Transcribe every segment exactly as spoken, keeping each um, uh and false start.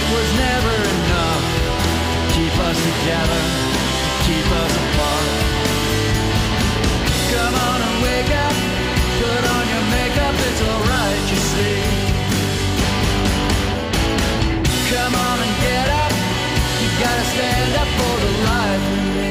was never enough to keep us together, to keep us apart. Come on and wake up, put on your makeup, it's alright, you see. Come on and get up, you gotta stand up for the life in me.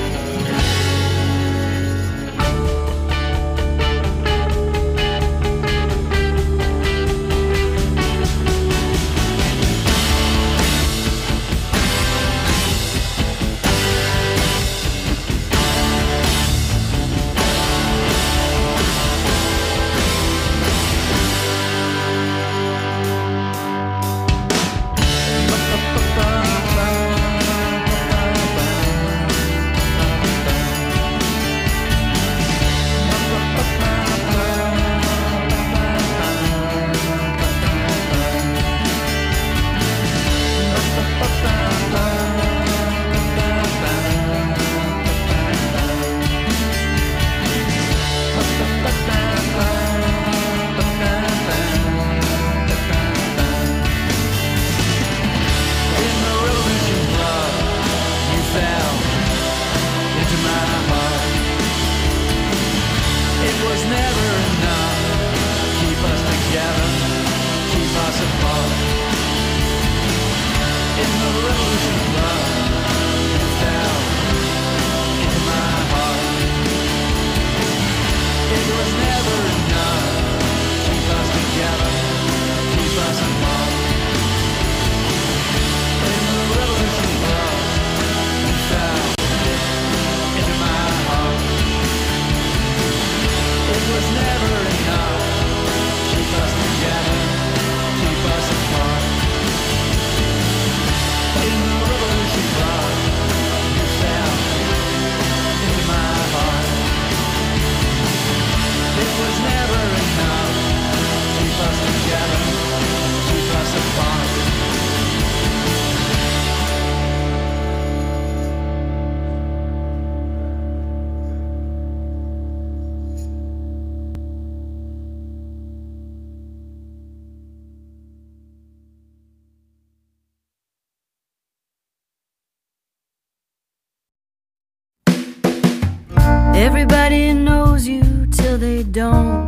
Everybody knows you till they don't.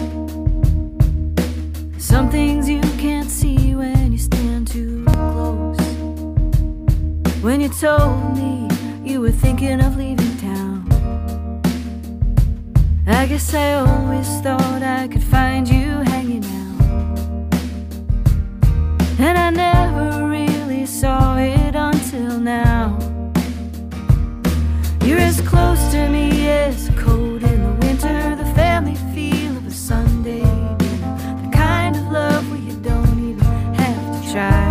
Some things you can't see when you stand too close. When you told me you were thinking of leaving town, I guess I always thought I could find you hanging out, and I never really saw it until now. You're as close to me as cold in the winter, the family feel of a Sunday dinner, the kind of love where you don't even have to try.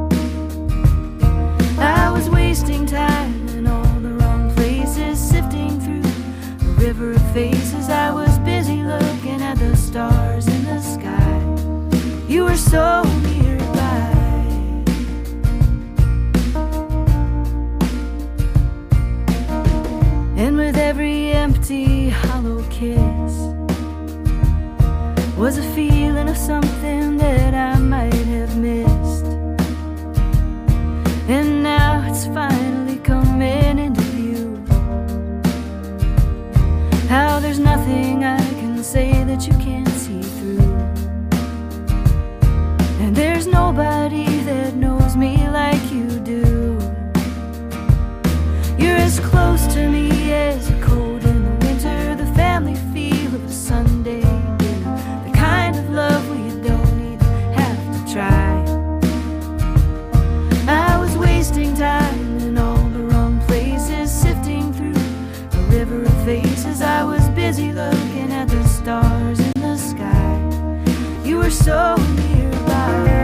I was wasting time in all the wrong places, sifting through a river of faces. I was busy looking at the stars in the sky. You were so nearby. And with every empty, hollow kiss was a feeling of something that I might have missed. And now it's finally coming into view, how there's nothing I can say that you can't see through. And there's nobody that knows me like you do. You're as close to me as a cold in the winter, the family feel of a Sunday dinner, the kind of love where you don't even have to try. I was wasting time in all the wrong places, sifting through a river of faces. I was busy looking at the stars in the sky. You were so nearby.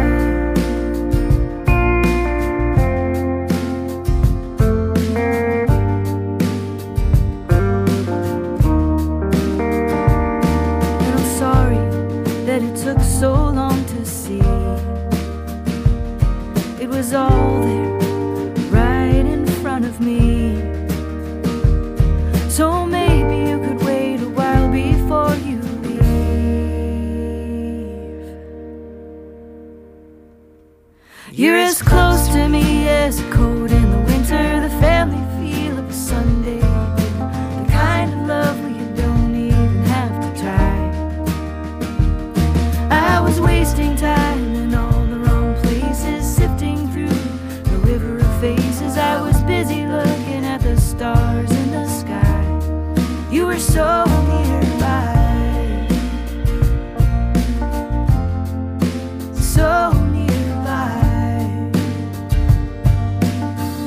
So long to see. It was all there, right in front of me. So maybe you could wait a while before you leave. You're as close to me as a cold in the winter, the family feel of a Sunday, the kind of love where you don't even have to try. I was wasting time in all the wrong places, sifting through the river of faces. I was busy looking at the stars in the sky. You were so nearby, so nearby.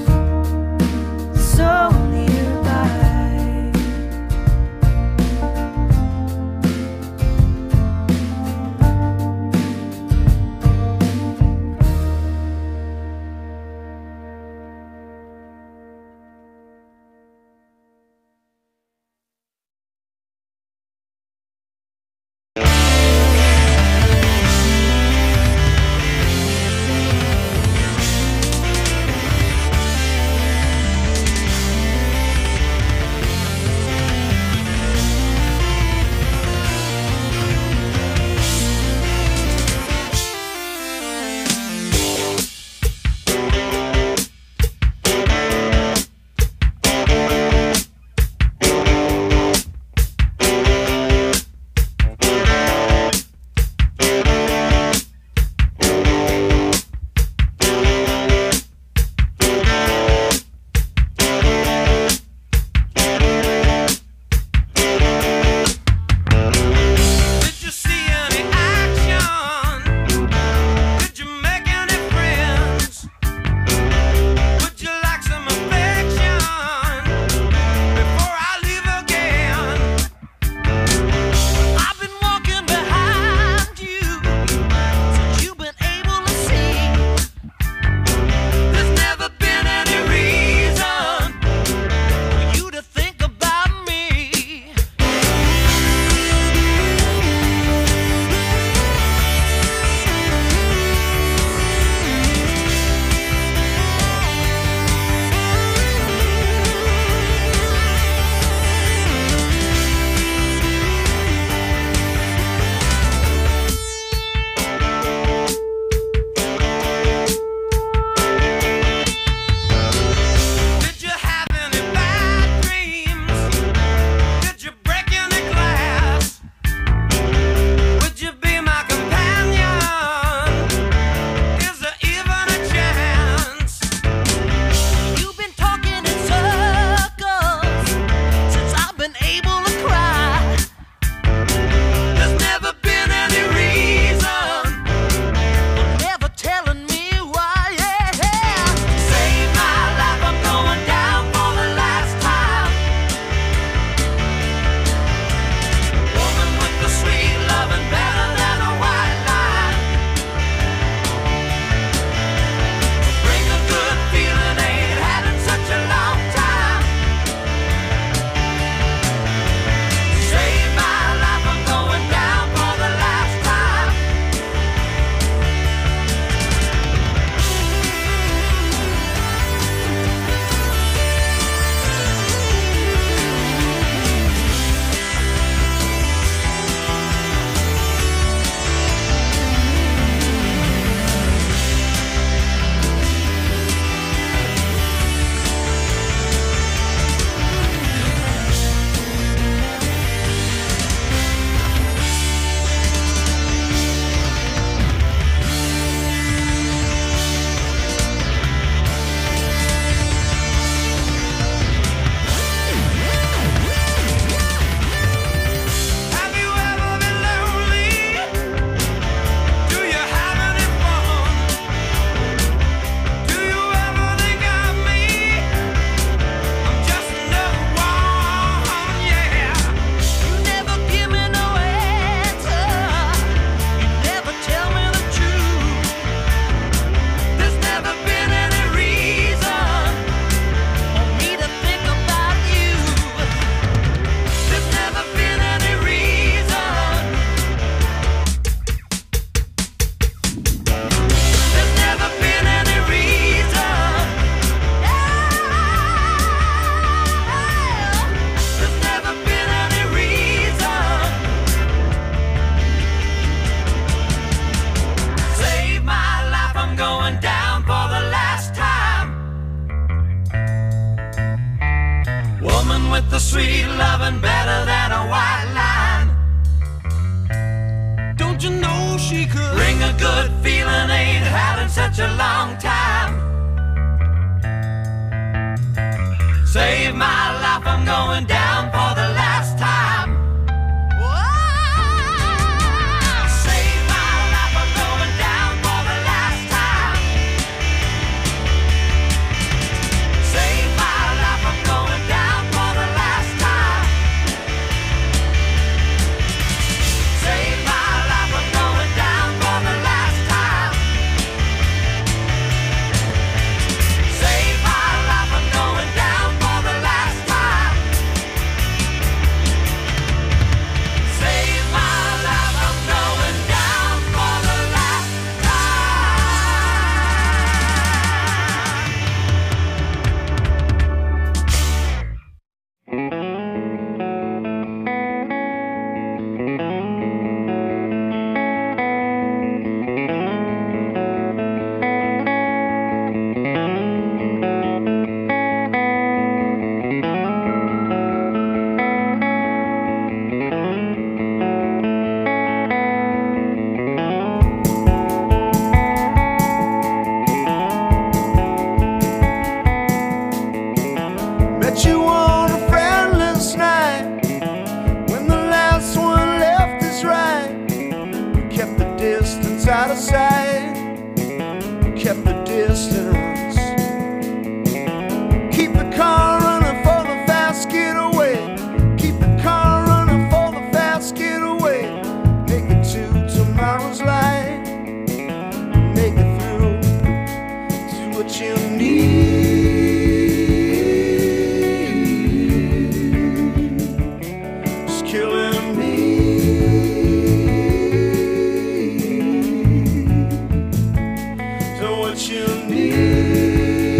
and what you need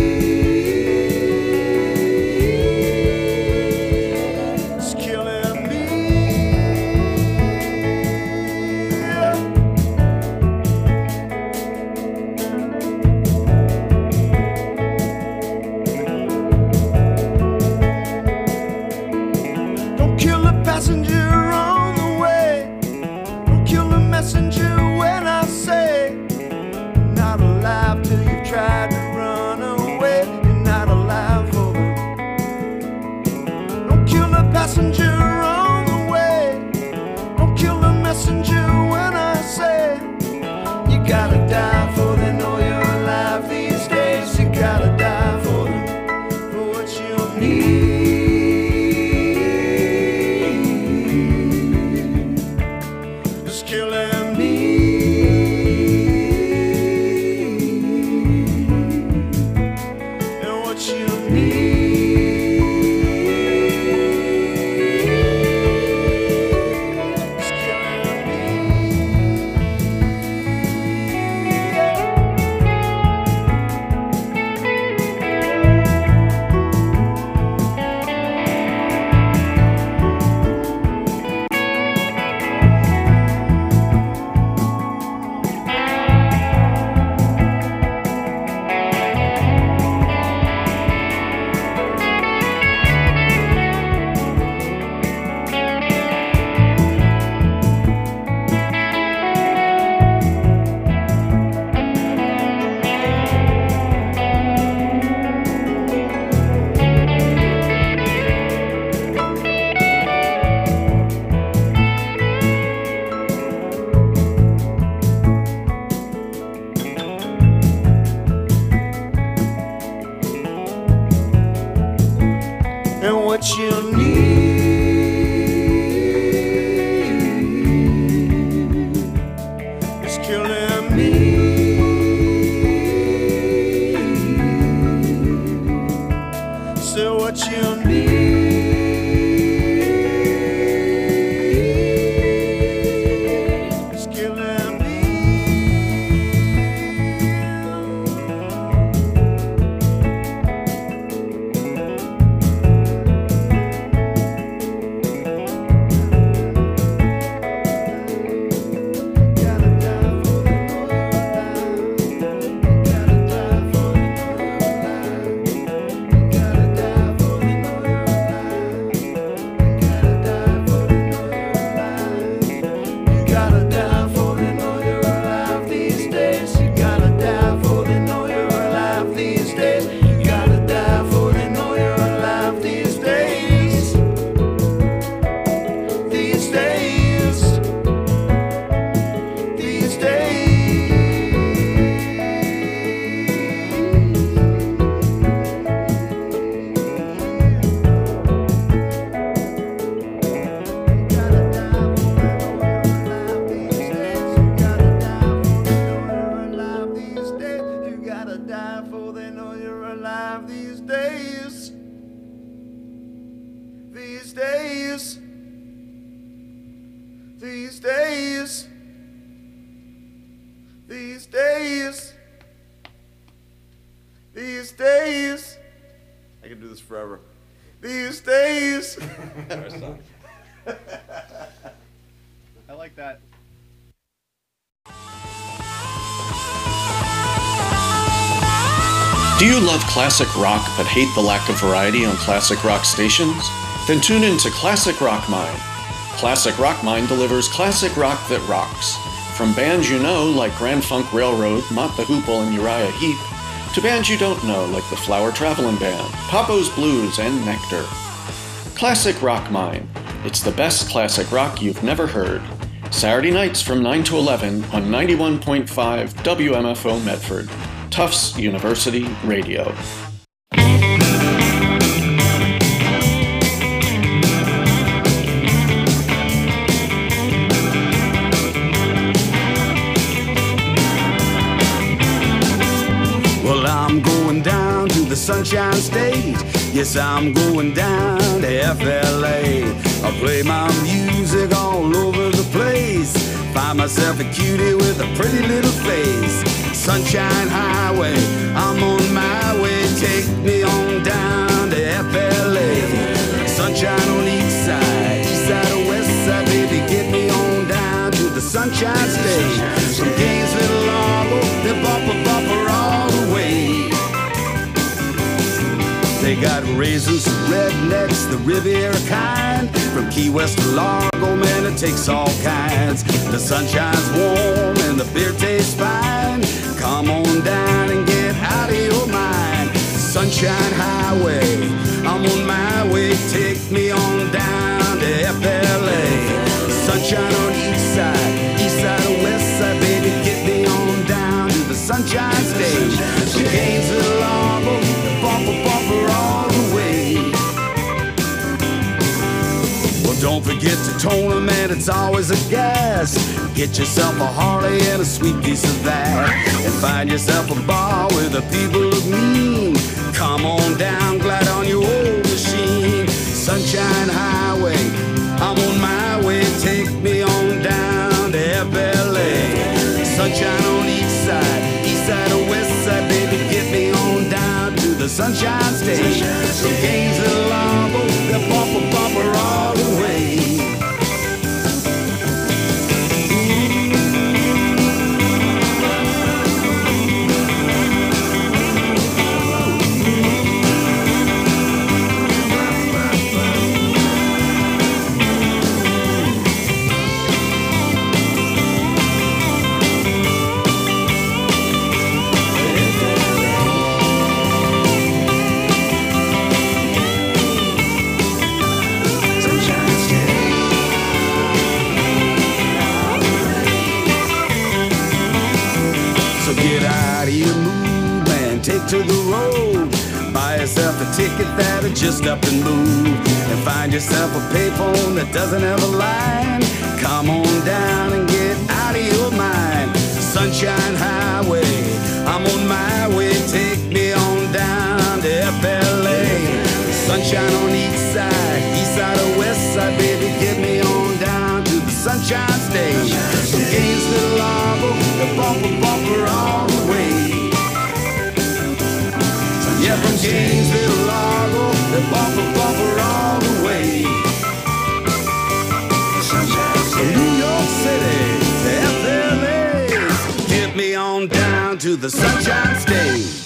is killing me. Don't kill the passenger on the way. Don't kill the messenger when I say you're not alive till you've tried to run away. You're not alive for them. Don't kill the passenger on the way. Don't kill the messenger when I say you gotta die for they know you're alive these days. You gotta die for them, for what you need is killing me. And what you need is killing me. And what you need is killing me. So what you need is killing me. Gotta die for the know you're alive. Gotta die for the know you're alive. Gotta die for the know you're alive. Gotta die for the know you're alive. You gotta die for the know you're alive these days. You gotta die for the know you're alive these days. You gotta die for the know you're alive these days. These days. These days. Gotta die for the know you're alive these days. You gotta die for the know you're alive these days. You gotta die for they know you're alive these days. These days. These days. These days. These days. I can do this forever. These days. I like that. Do you love classic rock but hate the lack of variety on classic rock stations? Then tune in to Classic Rock Mind. Classic Rock Mind delivers classic rock that rocks. From bands you know like Grand Funk Railroad, Mott the Hoople, and Uriah Heep, to bands you don't know like the Flower Traveling Band, Papo's Blues, and Nectar. Classic Rock Mind. It's the best classic rock you've never heard. Saturday nights from nine to eleven on ninety-one point five W M F O Medford, Tufts University Radio. Well, I'm going down to the Sunshine State. Yes, I'm going down to F L A. I play my music all over the place. Find myself a cutie with a pretty little face. Sunshine Highway, I'm on my way. Take me on down to F L A. Sunshine on each side, east side or west side, baby, get me on down to the Sunshine State. From Gainesville to Largo, then bumper bumper all the way. They got raisins, rednecks, the Riviera kind. From Key West to Largo, man, it takes all kinds. The sunshine's warm and the beer tastes fine. Come on down and get out of your mind. Sunshine Highway, I'm on my way. Take me on down to F L A. Sunshine on each side, east side or west side, baby, get me on down to the Sunshine State. From Gainesville to Largo, bumper bumper all the way. Well, don't forget to tone them, man, it's always a gas. Get yourself a Harley and a sweet piece of that, and find yourself a bar where the people look mean. Come on down, glide on your old machine. Sunshine Highway, I'm on my way. Take me on down to F L A. Sunshine on each side, east side or west side, baby, get me on down to the Sunshine State. From Gainesville to Largo, the bumper bumper all the way. To the road, buy yourself a ticket that'll just up and move, and find yourself a payphone that doesn't have a line. Come on down and get out of your mind. Sunshine Highway, I'm on my way. Take me on down to F L A. Sunshine on each side, east side or west side, baby, get me on down to the Sunshine State. From Gainesville to Largo, the bumper bumper all the way. Yeah, from Gainesville to Largo, the bumper bumper all the way. From New York City to F L A, get me on down to the Sunshine State.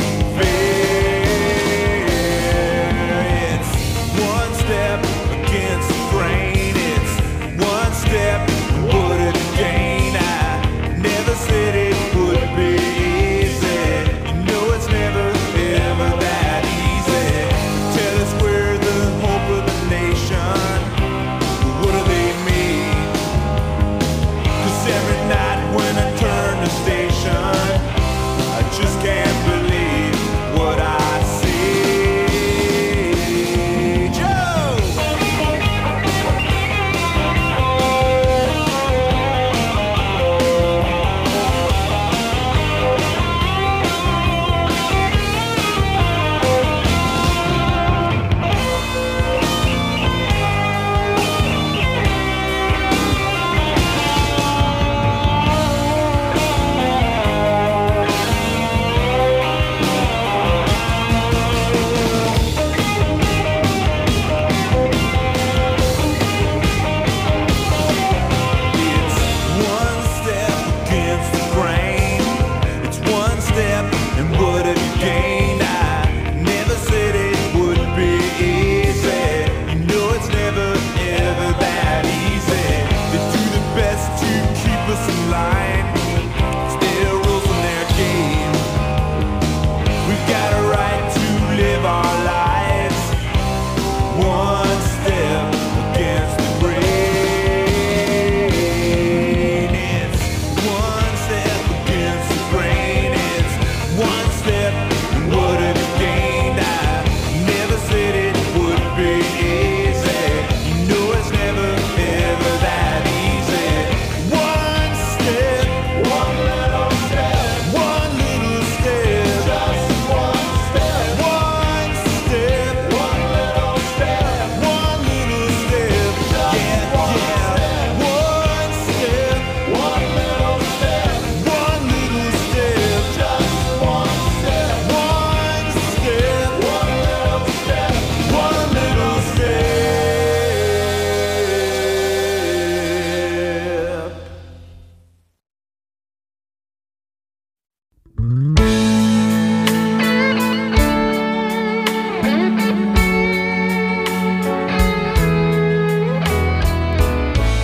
Against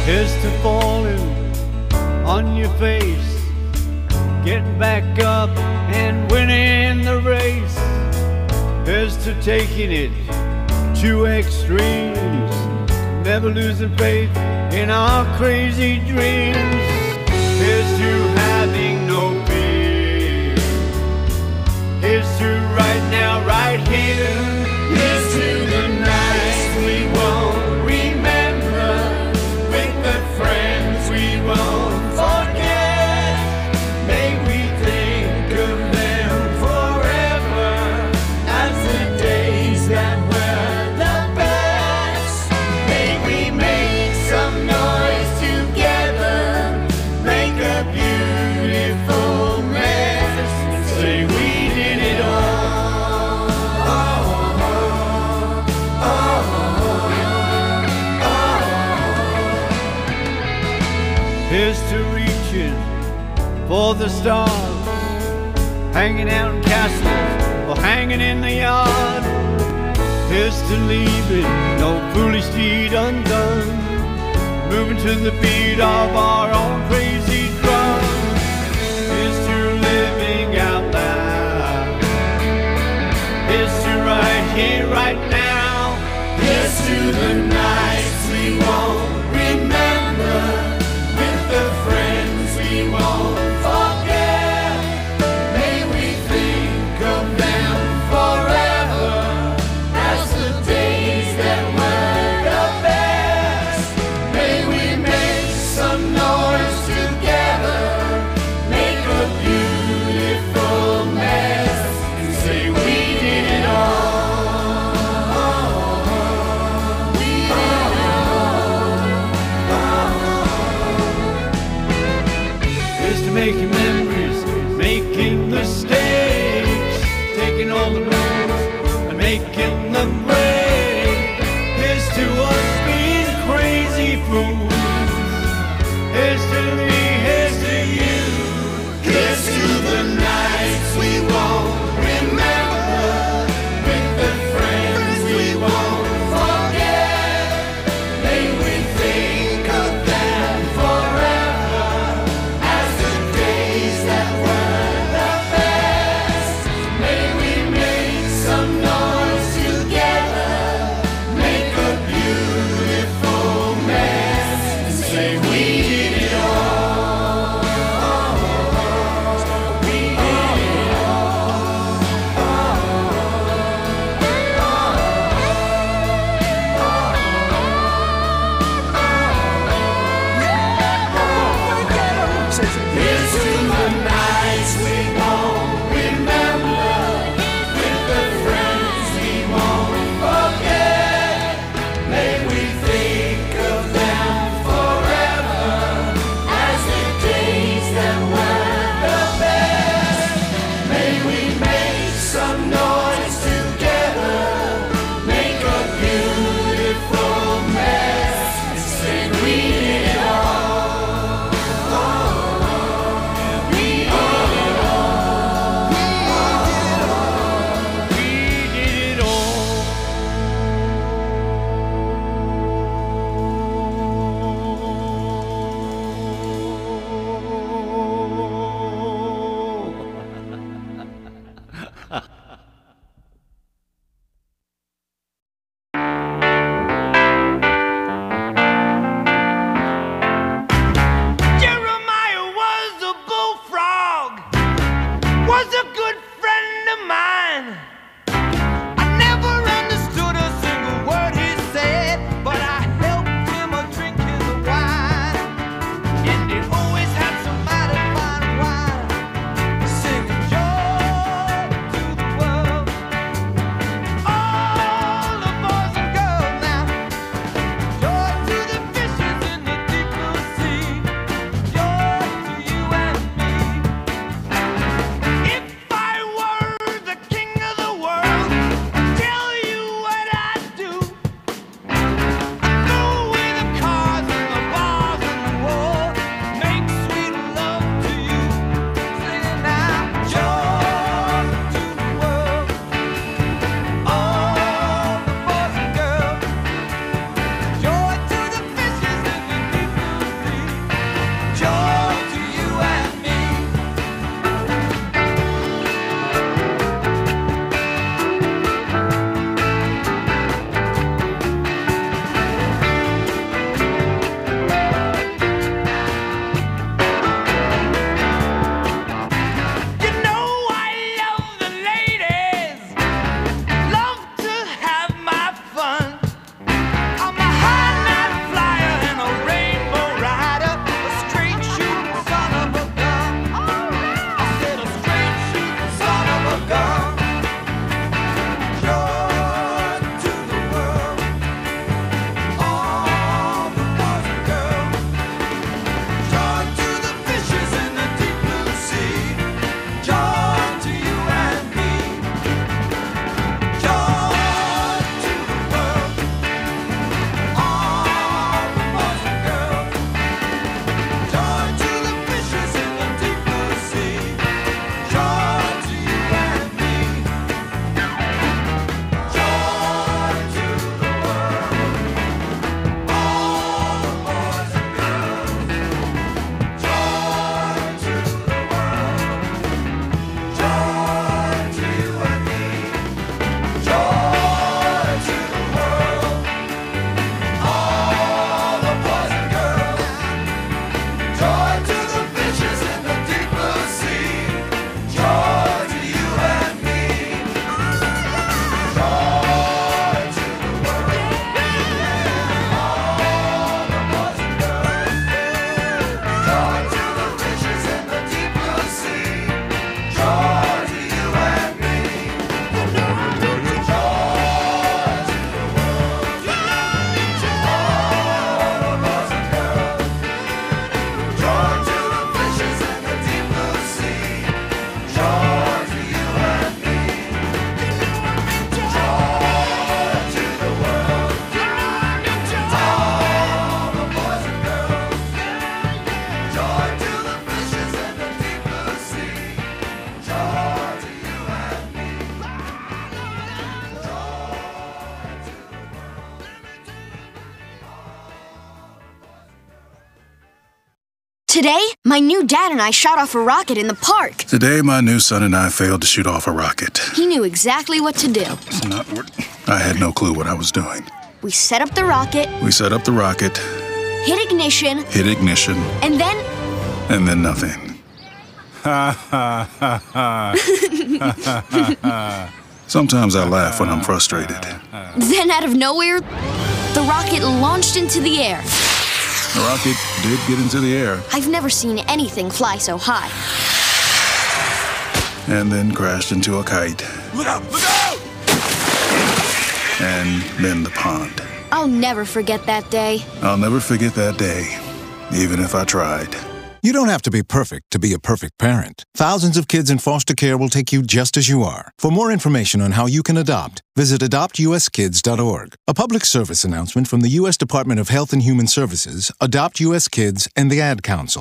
Here's to falling on your face, getting back up and winning the race. Here's to taking it to extremes, never losing faith in our crazy dreams. Here's to having no fear. Here's to right now, right here. Here's to the nights we won't remember, with the friends we won't forget. May we think of them forever as the days that were the best. May we make some noise together, make a beautiful mess, and say we did it all. Oh, oh, oh, oh. Here's to reaching for the stars, hanging out in castles or hanging in the yard. Here's to leaving no foolish deed undone, moving to the beat of our own crazy drum. Here's to living out loud. Here's to right here, right now. Here's to the nights we won't remember, with the friends we won't forget. May we think of them forever as the days that were the best. May we make some noise together, make a beautiful mess, and say we did it all. Today, my new dad and I shot off a rocket in the park. Today, my new son and I failed to shoot off a rocket. He knew exactly what to do. It's not what I had no clue what I was doing. We set up the rocket, We set up the rocket, hit ignition, hit ignition, and then... and then nothing. Ha ha ha ha. Sometimes I laugh when I'm frustrated. Then out of nowhere, the rocket launched into the air. The rocket did get into the air I've never seen anything fly so high. and then crashed into a kite. Look out! Look out! And then the pond. I'll never forget that day. I'll never forget that day, even if I tried. You don't have to be perfect to be a perfect parent. Thousands of kids in foster care will take you just as you are. For more information on how you can adopt, visit adopt u s kids dot org. A public service announcement from the U S Department of Health and Human Services, Adopt U S Kids, and the Ad Council.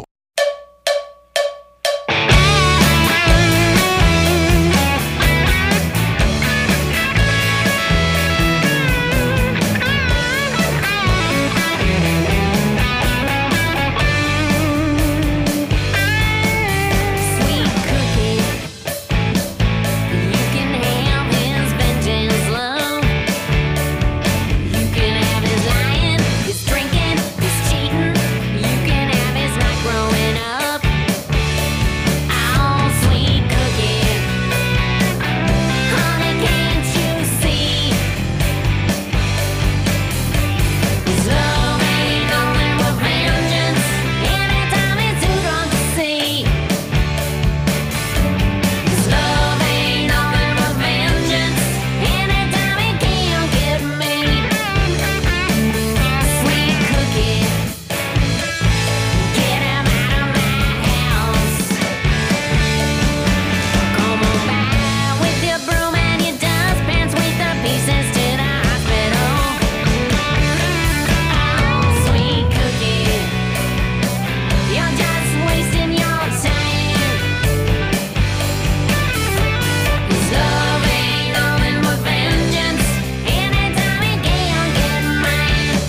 Sweet cookie, you can have his vengeance, love. You can have his lying, his drinking, his cheating. You can have his not growing up. Oh, sweet cookie, honey, can't you see? His love ain't nothing but vengeance. Anytime he's too drunk to see. His love ain't nothing but vengeance. Anytime he can't get me. Sweet cookie, get him out of my house. Come on by with your broom and your dustpan, sweep the pieces to the hospital. Oh, sweet cookie, you're just wasting your time. His love ain't nothing but vengeance. Anytime he can't get mine.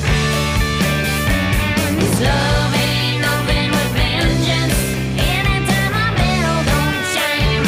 His love ain't nothing but vengeance. Anytime my bell don't chime.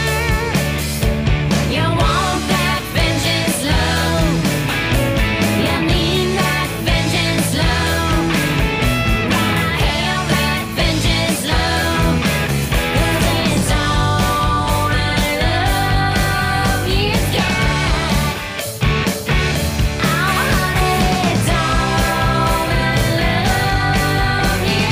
You want that vengeance, love. You need that vengeance, love. Gotta have that vengeance, love. 'Cause it's all the love you got. Oh, honey, it's all the love you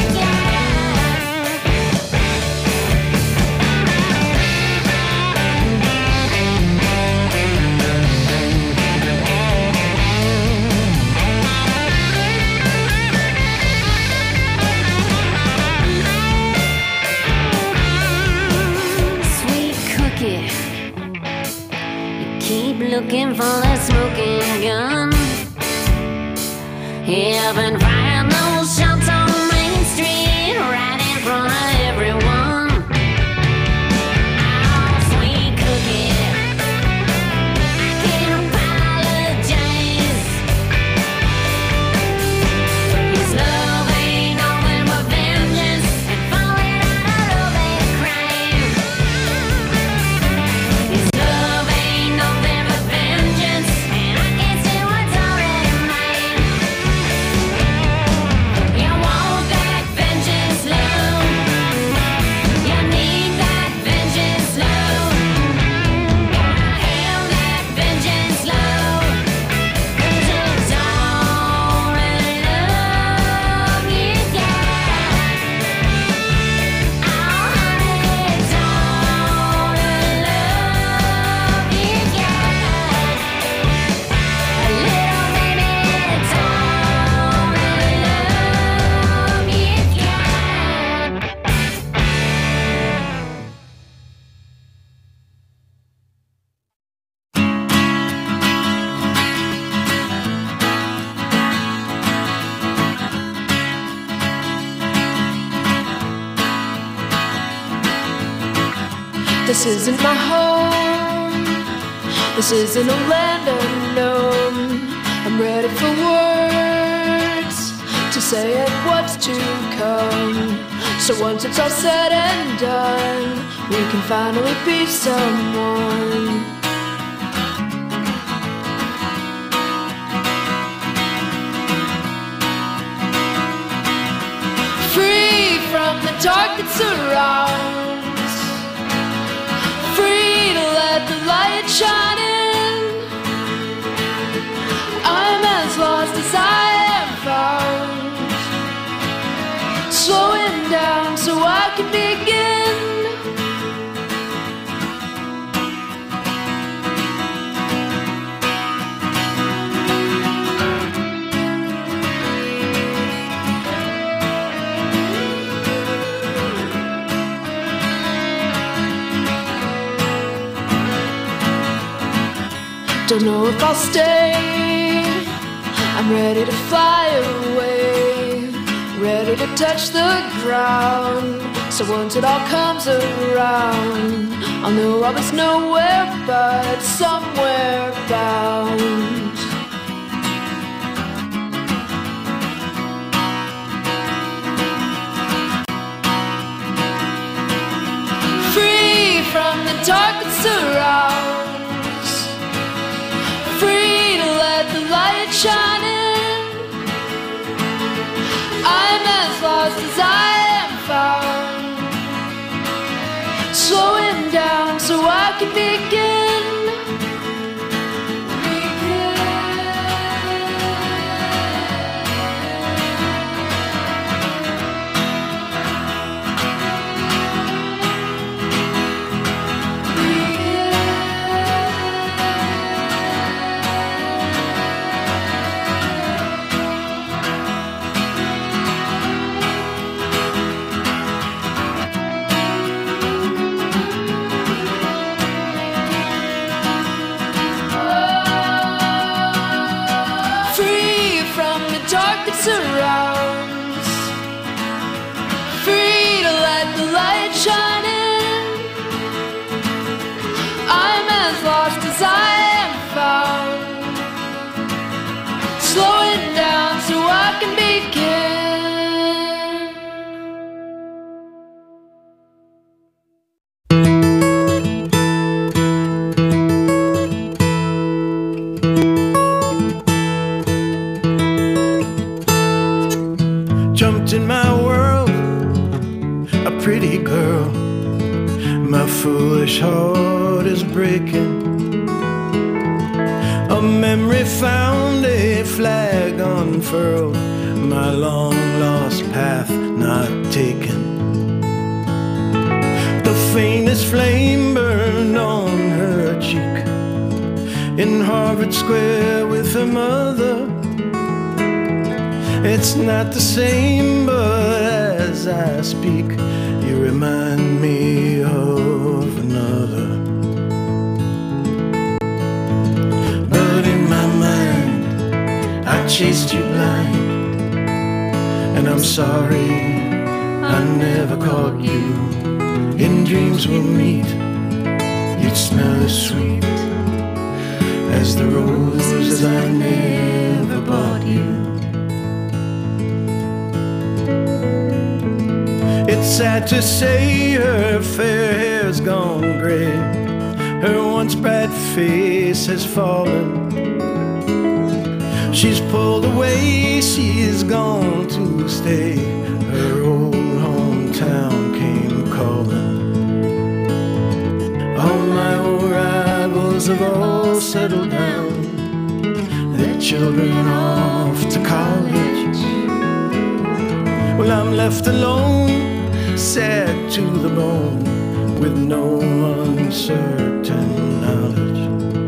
got. Sweet cookie, you keep looking for that smoking gun. Haven't fired no shots on Main Street, right in front of everyone. Oh, sweet cookie, I can't apologize. His love ain't nothing but vengeance, and falling out of love ain't a crime. His love ain't nothing but vengeance, and I can't say what's already mine. You want that vengeance, love. You need that vengeance, love. Gotta have that vengeance, love. 'Cause it's all the love you got. Oh, honey, it's all the love you got. Little baby, it's all the love you got. This isn't my home. This isn't a land unknown. I'm ready for words to say it what's to come. So once it's all said and done, we can finally be someone. Free from the dark that surrounds, free to let the light shine in. I'm as lost as I am found, slowing down so I can begin. Don't know if I'll stay, I'm ready to fly away, ready to touch the ground. So once it all comes around, I'll know I was nowhere but somewhere bound. Free from the dark that surrounds, free to let the light shine in. I'm as lost as I am found, slowing down so I can begin. Dark that surrounds, free to let the light shine in. I'm as lost as I am found, slowing down so I can begin. Jumped in my world, a pretty girl. My foolish heart is breaking. A memory found, a flag unfurled. My long lost path not taken. The faintest flame burned on her cheek. In Harvard Square with her mother. It's not the same, but as I speak, you remind me of another. But in my mind, I chased you blind, and I'm sorry I never caught you. In dreams we'll meet, you'd smell as sweet as the roses I never bought you. It's sad to say her fair hair's gone gray. Her once bright face has fallen. She's pulled away, she's gone to stay. Her old hometown came calling. All my old rivals have all settled down, their children off to college. Well, I'm left alone, sad to the bone, with no uncertain knowledge.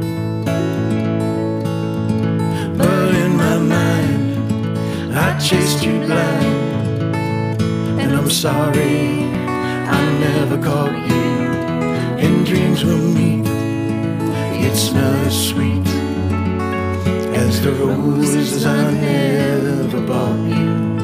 But in my mind, I chased you blind, and I'm sorry I never caught you. In dreams we'll meet, you'd smell as sweet as the roses I never bought you.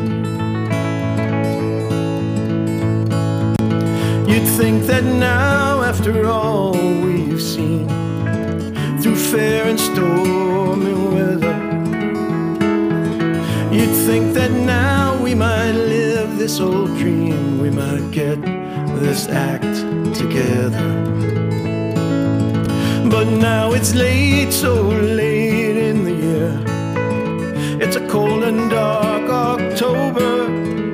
You'd think that now, after all we've seen, through fair and stormy weather, you'd think that now we might live this old dream, we might get this act together. But now it's late, so late in the year. It's a cold and dark October.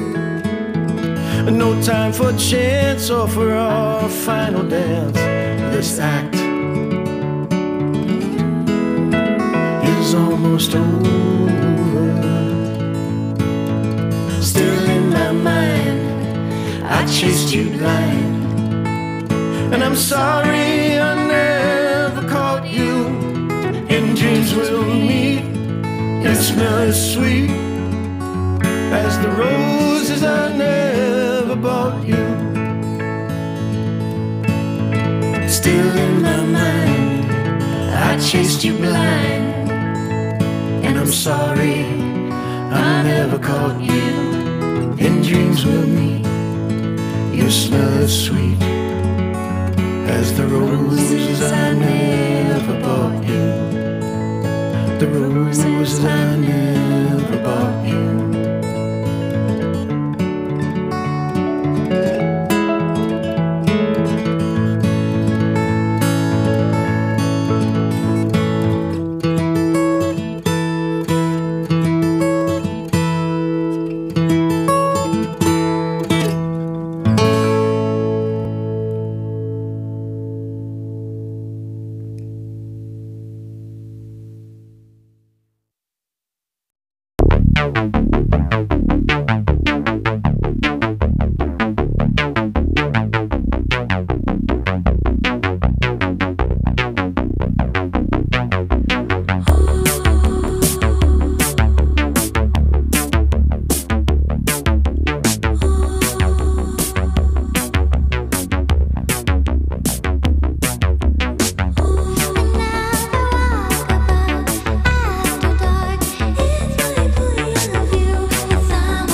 No time for chance or for our final dance. This act is almost over. Still in my mind, I chased you blind. And I'm sorry I never caught you. In dreams we'll meet. You smell as sweet as the roses I never bought you. Still in my mind, I chased you blind. And I'm sorry I never caught you. In dreams we'll meet. You smell as sweet as the roses I never bought you. The roses I never bought you. After dark, it's my point of view. It's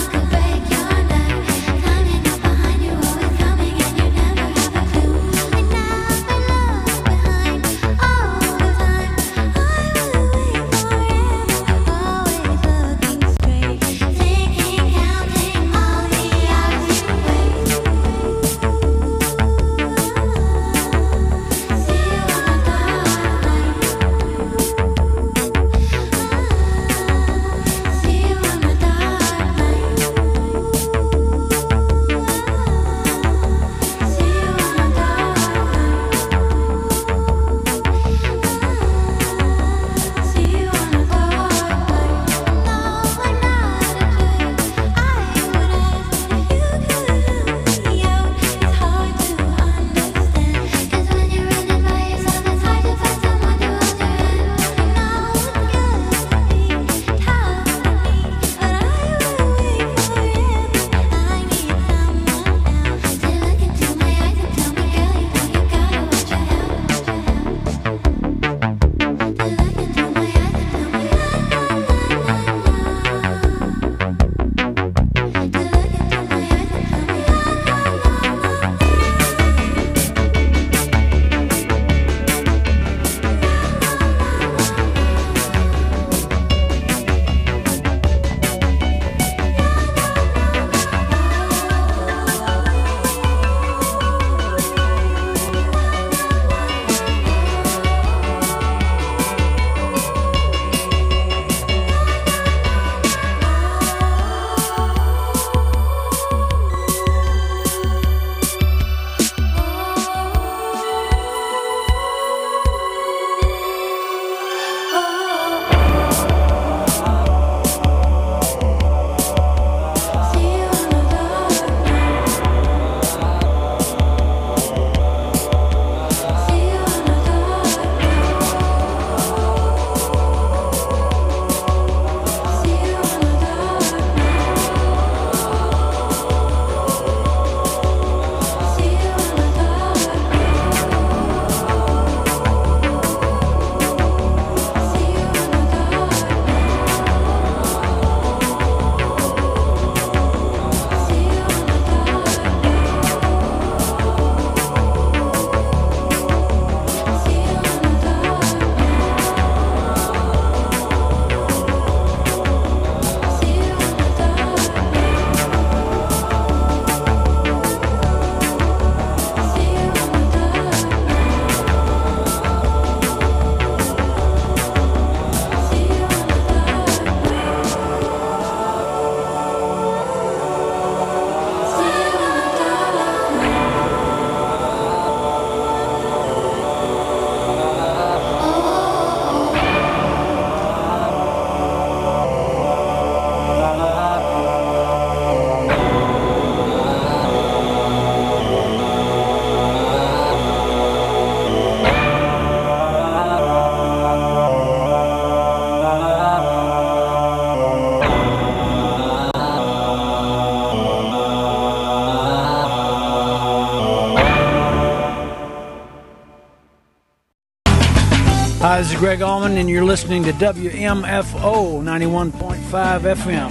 Hi, this is Greg Allman, and you're listening to W M F O ninety-one point five F M.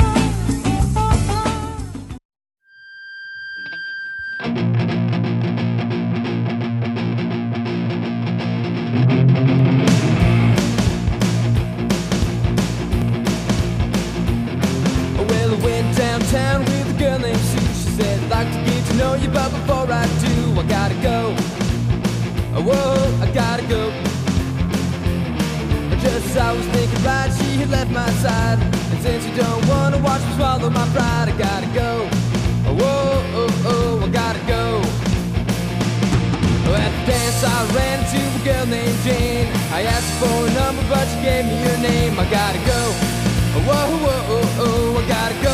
Well, I went downtown with a girl named Sue. She said, I'd like to get to know you, but before I do, I gotta go. Whoa, I gotta go. Just as I was thinking right, she had left my side. And since you don't wanna watch me swallow my pride, I gotta go. Whoa, oh, oh, I gotta go. At the dance I ran into a girl named Jane. I asked her for a number, but she gave me her name. I gotta go. Whoa, whoa, oh, oh, I gotta go.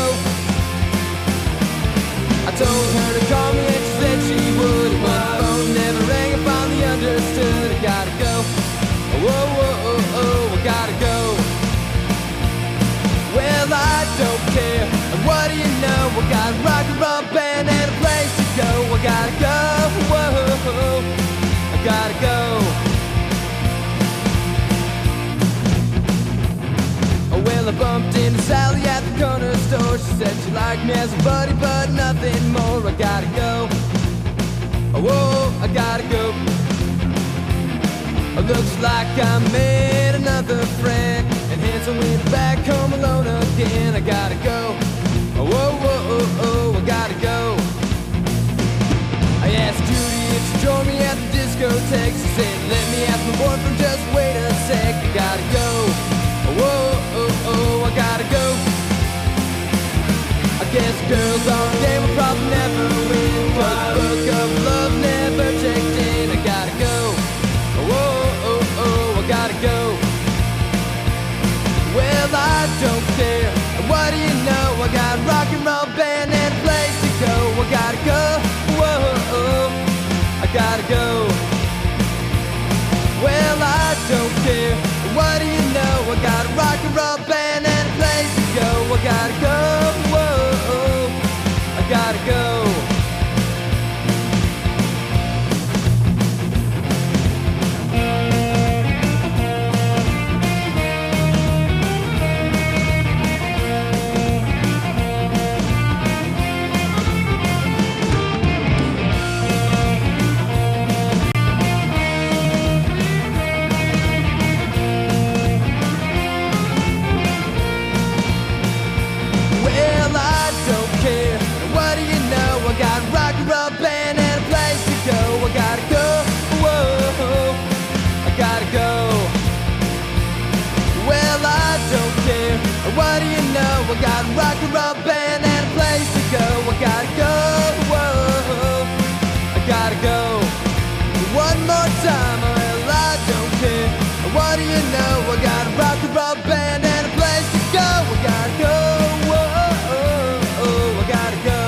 I told her to call me and she said she would. And when the phone never rang, I finally understood. I gotta go. Whoa, whoa, oh, oh, I gotta go. Well, I don't care. What do you know? I got a rock and roll band and a place to go. I gotta go. Whoa, I gotta go. Well, I bumped into Sally at the corner store. She said she liked me as a buddy, but nothing more. I gotta go. Whoa, I gotta go. Looks like I made another friend, and hence I went back home alone again. I gotta go. Whoa, whoa, oh, oh, I gotta go. I asked Judy if she joined me at the discotheque. She said, let me ask my boyfriend, just wait a sec. I gotta go. Whoa, oh, oh, I gotta go. I guess girls on the game will probably never win, 'cause the book of love never checked in. I gotta go. Whoa, oh, oh, I gotta go. Well, I don't care. What do you know? I got a rock and roll band and a place to go. I gotta go. Whoa, oh, I gotta go. Well, I don't care. What do you know? I got a rock and roll band and a place to go. I gotta go. Whoa, oh, I gotta go. What do you know? I got a rock and roll band and a place to go. I gotta go. Whoa, I gotta go. One more time, well, I don't care. What do you know? I got a rock and roll band and a place to go. I gotta go. Whoa, I gotta go.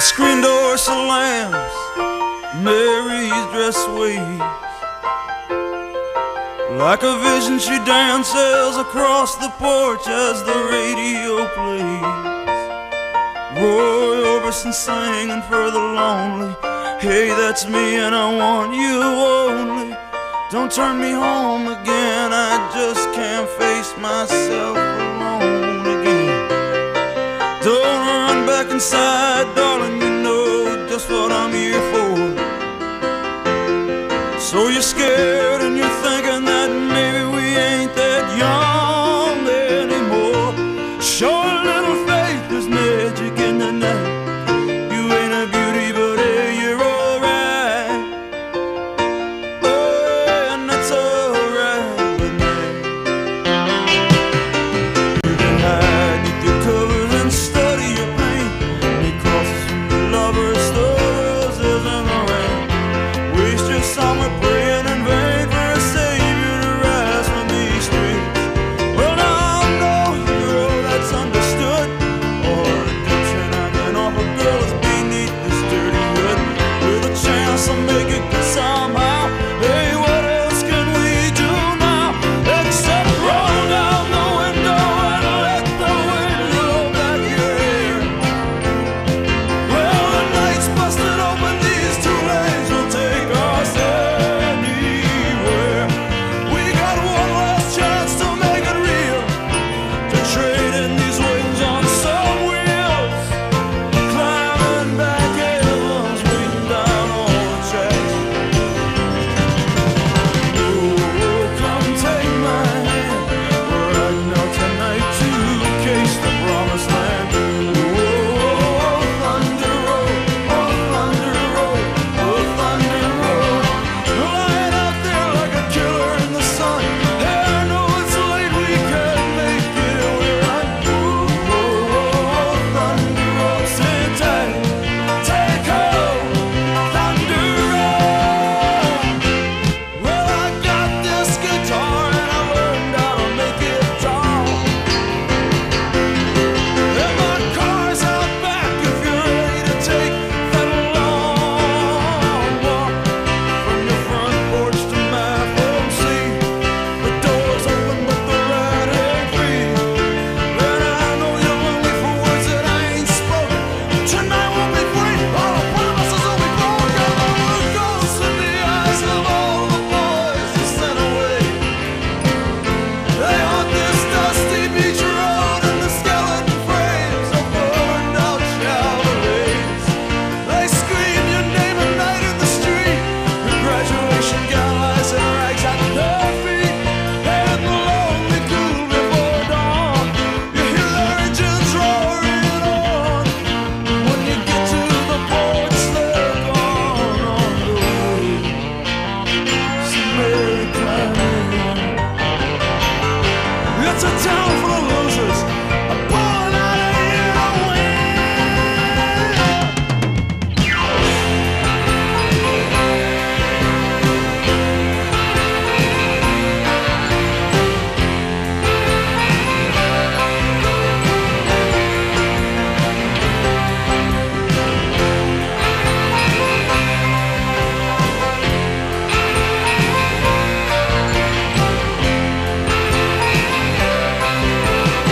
screen door slams, Mary's dress waves. Like a vision she dances across the porch as the radio plays. Roy Orbison singing for the lonely. Hey, that's me and I want you only. Don't turn me home again, I just can't face myself